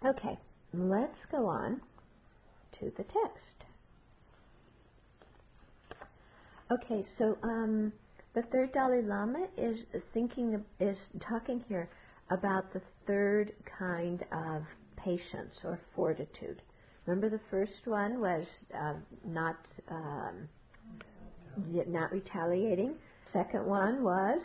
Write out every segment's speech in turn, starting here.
Okay, let's go on to the text. Okay, so the third Dalai Lama is talking here about the third kind of patience or fortitude. Remember, the first one was not retaliating. Second one was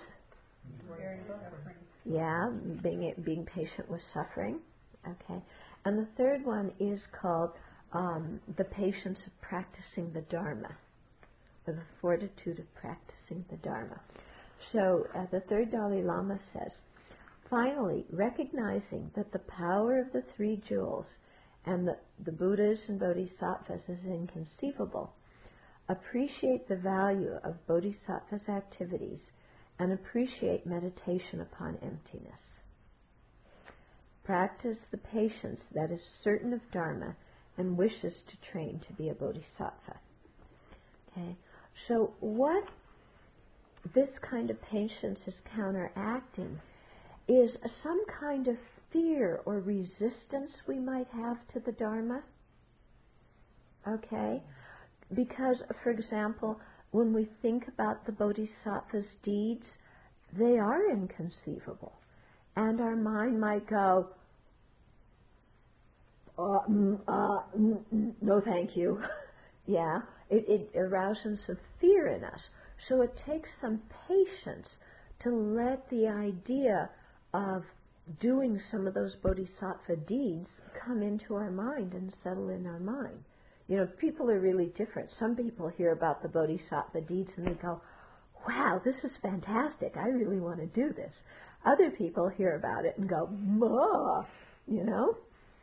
being patient with suffering. Okay, and the third one is called the patience of practicing the Dharma, or the fortitude of practicing the Dharma. So the third Dalai Lama says, finally, recognizing that the power of the three jewels and the Buddhas and Bodhisattvas is inconceivable, appreciate the value of Bodhisattva's activities and appreciate meditation upon emptiness. Practice the patience that is certain of Dharma and wishes to train to be a Bodhisattva. Okay, so what this kind of patience is counteracting is some kind of fear or resistance we might have to the Dharma. Okay? Because, for example, when we think about the Bodhisattva's deeds, they are inconceivable. And our mind might go, no thank you. Yeah, it arouses some fear in us. So it takes some patience to let the idea of doing some of those bodhisattva deeds come into our mind and settle in our mind. You know, people are really different. Some people hear about the bodhisattva deeds and they go, wow, this is fantastic. I really want to do this. Other people hear about it and go, you know.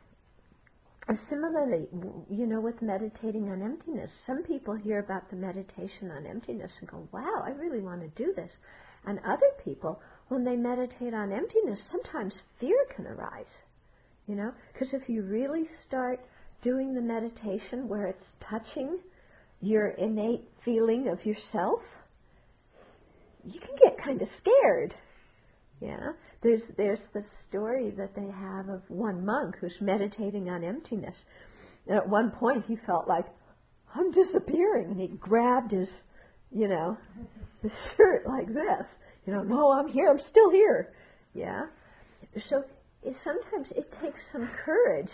Similarly, you know, with meditating on emptiness, some people hear about the meditation on emptiness and go, wow, I really want to do this. And other people, when they meditate on emptiness, sometimes fear can arise, you know, because if you really start doing the meditation where it's touching your innate feeling of yourself, you can get kind of scared. Yeah, there's the story that they have of one monk who's meditating on emptiness. And at one point he felt like, I'm disappearing. And he grabbed his, you know, his shirt like this. You know, no, I'm here. I'm still here. Yeah. So sometimes it takes some courage,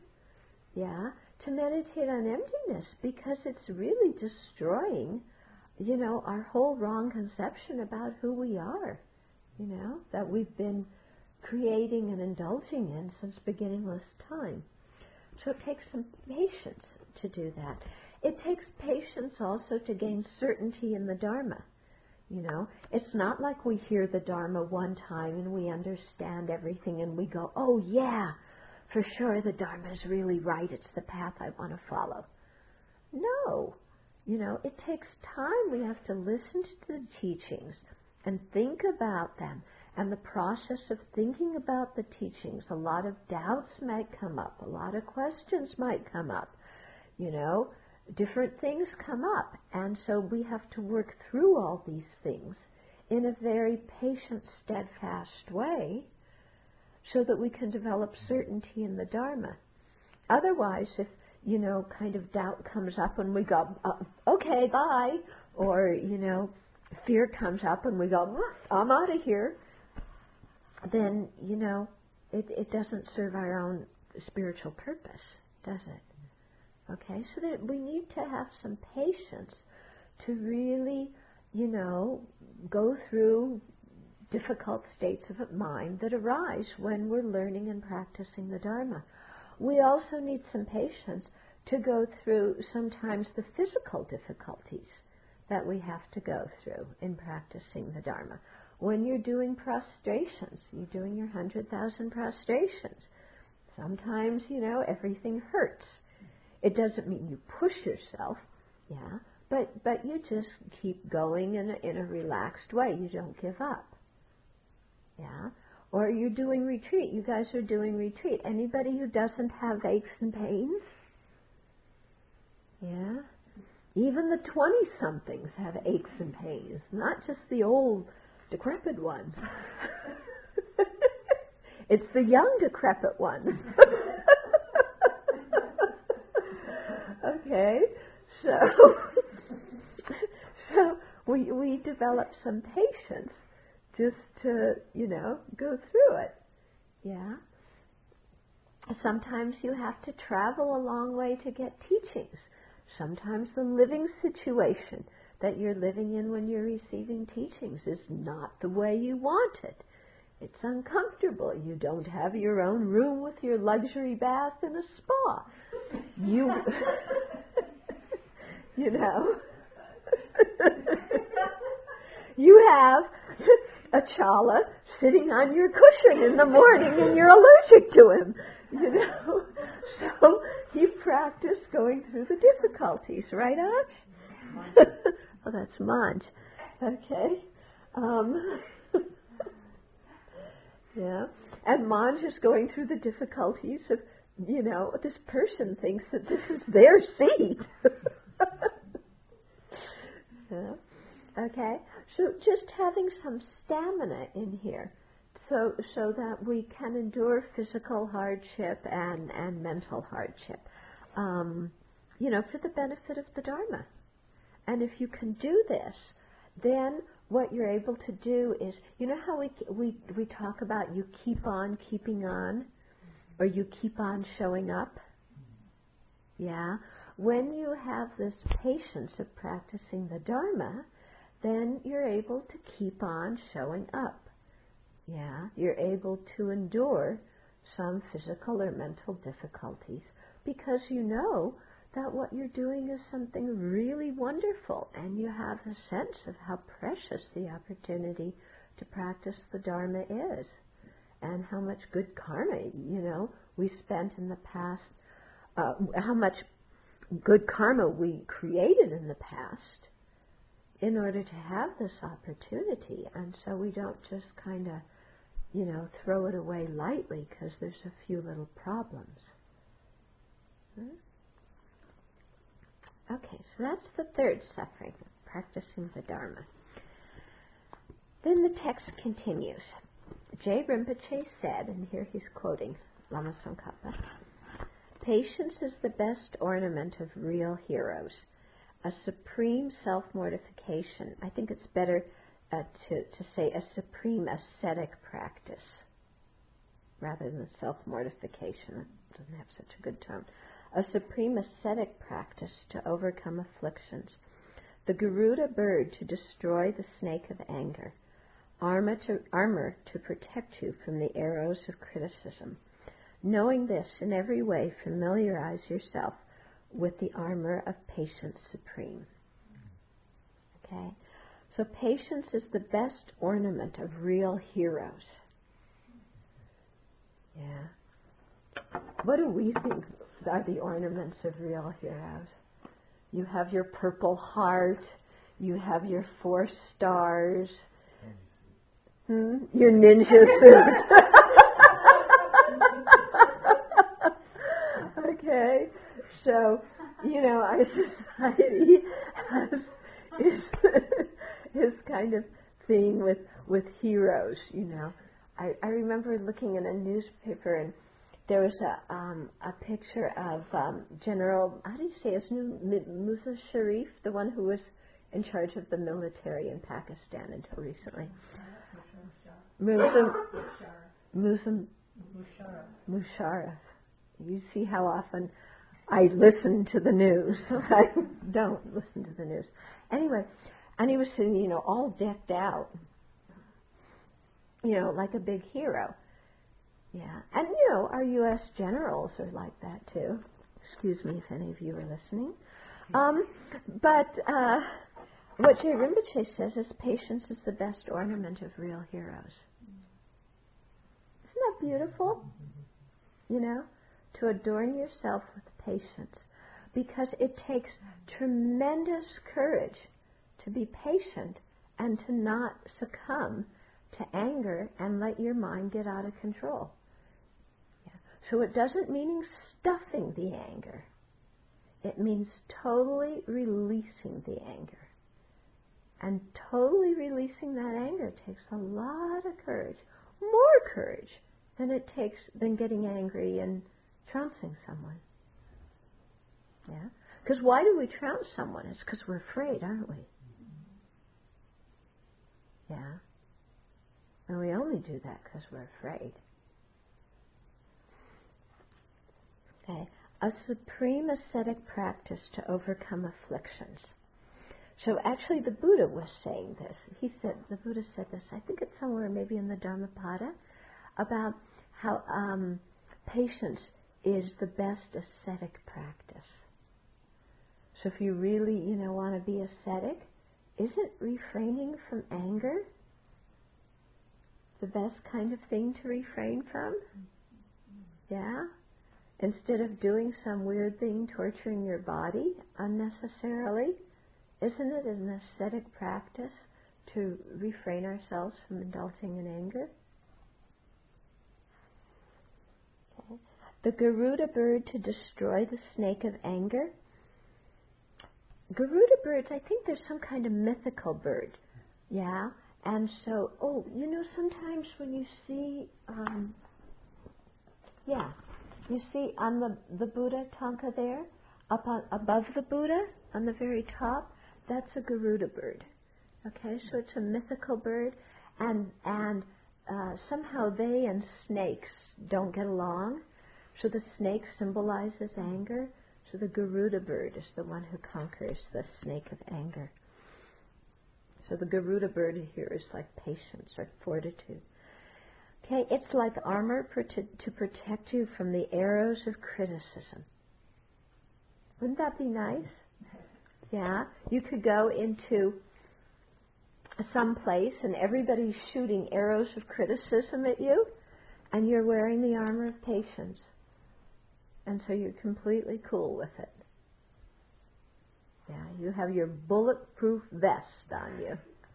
yeah, to meditate on emptiness because it's really destroying, you know, our whole wrong conception about who we are. You know, that we've been creating and indulging in since beginningless time. So it takes some patience to do that. It takes patience also to gain certainty in the Dharma. You know, it's not like we hear the Dharma one time and we understand everything and we go, oh yeah, for sure the Dharma is really right. It's the path I want to follow. No. You know, it takes time. We have to listen to the teachings and think about them. And the process of thinking about the teachings, a lot of doubts might come up, a lot of questions might come up, you know, different things come up. And so we have to work through all these things in a very patient, steadfast way so that we can develop certainty in the Dharma. Otherwise, if, you know, kind of doubt comes up and we go, okay, bye, or, you know, fear comes up and we go, I'm out of here, then, you know, it doesn't serve our own spiritual purpose, does it? Okay, so that we need to have some patience to really, you know, go through difficult states of mind that arise when we're learning and practicing the Dharma. We also need some patience to go through sometimes the physical difficulties that we have to go through in practicing the Dharma. When you're doing prostrations, you're doing your 100,000 prostrations. Sometimes, you know, everything hurts. It doesn't mean you push yourself, yeah, but you just keep going in a relaxed way. You don't give up, yeah. Or you're doing retreat. You guys are doing retreat. Anybody who doesn't have aches and pains? Yeah. Even the 20-somethings have aches and pains, not just the old, decrepit ones. It's the young, decrepit ones. Okay, so so we develop some patience just to, go through it. Yeah. Sometimes you have to travel a long way to get teachings. Sometimes the living situation that you're living in when you're receiving teachings is not the way you want it. It's uncomfortable. You don't have your own room with your luxury bath and a spa. You have a chala sitting on your cushion in the morning and you're allergic to him. So you've practiced going through the difficulties, right, Aj? Oh, that's Manj. Okay. Yeah. And Manj is going through the difficulties of, this person thinks that this is their seat. Yeah. Okay. So just having some stamina in here so that we can endure physical hardship and mental hardship, for the benefit of the Dharma. And if you can do this, then what you're able to do is, how we talk about you keep on keeping on, or you keep on showing up? Yeah? When you have this patience of practicing the Dharma, then you're able to keep on showing up. Yeah? You're able to endure some physical or mental difficulties because you know that what you're doing is something really wonderful, and you have a sense of how precious the opportunity to practice the Dharma is, and how much good karma, we spent in the past, how much good karma we created in the past in order to have this opportunity, and so we don't just kind of, throw it away lightly because there's a few little problems. Okay, so that's the third suffering, practicing the Dharma. Then the text continues. J. Rinpoche said, and here he's quoting Lama Tsongkhapa, "Patience is the best ornament of real heroes, a supreme self-mortification." I think it's better to say a supreme ascetic practice rather than self-mortification. It doesn't have such a good tone. A supreme ascetic practice to overcome afflictions, the Garuda bird to destroy the snake of anger, armor to protect you from the arrows of criticism. Knowing this, in every way familiarize yourself with the armor of patience supreme. Okay? So patience is the best ornament of real heroes. Yeah. What do we think are the ornaments of real heroes? You have your Purple Heart, you have your 4 stars, your ninja suit. Okay, so, our society has is kind of thing with heroes, I remember looking in a newspaper, and there was a picture of General, how do you say his name, Musa Sharif, the one who was in charge of the military in Pakistan until recently. Musharraf. You see how often I listen to the news. I don't listen to the news. Anyway, and he was sitting, all decked out, like a big hero. Yeah, and our U.S. generals are like that too. Excuse me if any of you are listening. But what J. Rinpoche says is patience is the best ornament of real heroes. Isn't that beautiful? To adorn yourself with patience, because it takes tremendous courage to be patient and to not succumb to anger and let your mind get out of control. Yeah. So it doesn't mean stuffing the anger. It means totally releasing the anger. And totally releasing that anger takes a lot of courage, more courage than getting angry and trouncing someone. Yeah. Because why do we trounce someone? It's because we're afraid, aren't we? Yeah. And we only do that because we're afraid. Okay. A supreme ascetic practice to overcome afflictions. So actually the Buddha was saying this. The Buddha said this, I think it's somewhere maybe in the Dhammapada, about how patience is the best ascetic practice. So if you really, want to be ascetic, isn't refraining from anger the best kind of thing to refrain from? Yeah? Instead of doing some weird thing, torturing your body unnecessarily, isn't it an ascetic practice to refrain ourselves from indulging in anger? Okay. The Garuda bird to destroy the snake of anger. Garuda birds, I think there's some kind of mythical bird. Yeah? And so, sometimes when you see, you see on the Buddha Tanka there, above the Buddha, on the very top, that's a Garuda bird. Okay, so it's a mythical bird, and somehow they and snakes don't get along. So the snake symbolizes anger. So the Garuda bird is the one who conquers the snake of anger. So the Garuda bird here is like patience or fortitude. Okay, it's like armor to protect you from the arrows of criticism. Wouldn't that be nice? Yeah, you could go into some place and everybody's shooting arrows of criticism at you, and you're wearing the armor of patience. And so you're completely cool with it. Yeah, you have your bulletproof vest on you.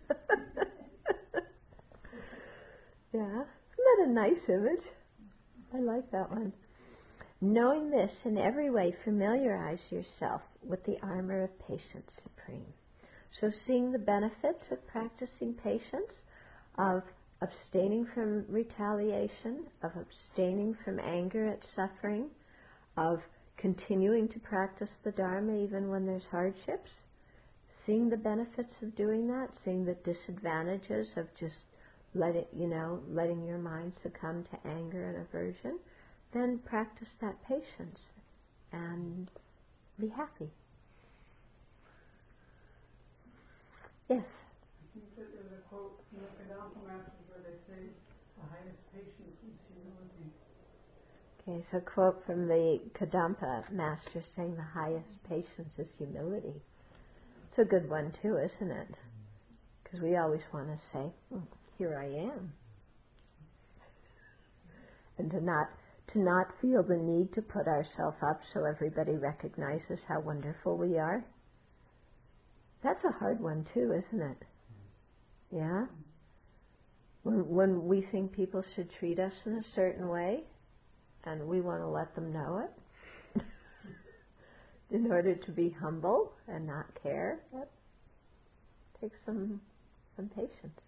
Yeah, isn't that a nice image? I like that one. Knowing this, in every way, familiarize yourself with the armor of patience supreme. So seeing the benefits of practicing patience, of abstaining from retaliation, of abstaining from anger at suffering, of continuing to practice the Dharma even when there's hardships, seeing the benefits of doing that, seeing the disadvantages of just letting your mind succumb to anger and aversion, then practice that patience and be happy. Yes? I think that there's a quote from the Kadampa Masters where they say, the highest patience is humility. Okay, so a quote from the Kadampa Master saying the highest patience is humility. It's a good one too, isn't it? Because we always want to say, here I am. And to not feel the need to put ourselves up so everybody recognizes how wonderful we are. That's a hard one too, isn't it? Yeah? When we think people should treat us in a certain way, and we want to let them know it, in order to be humble and not care, that takes some patience.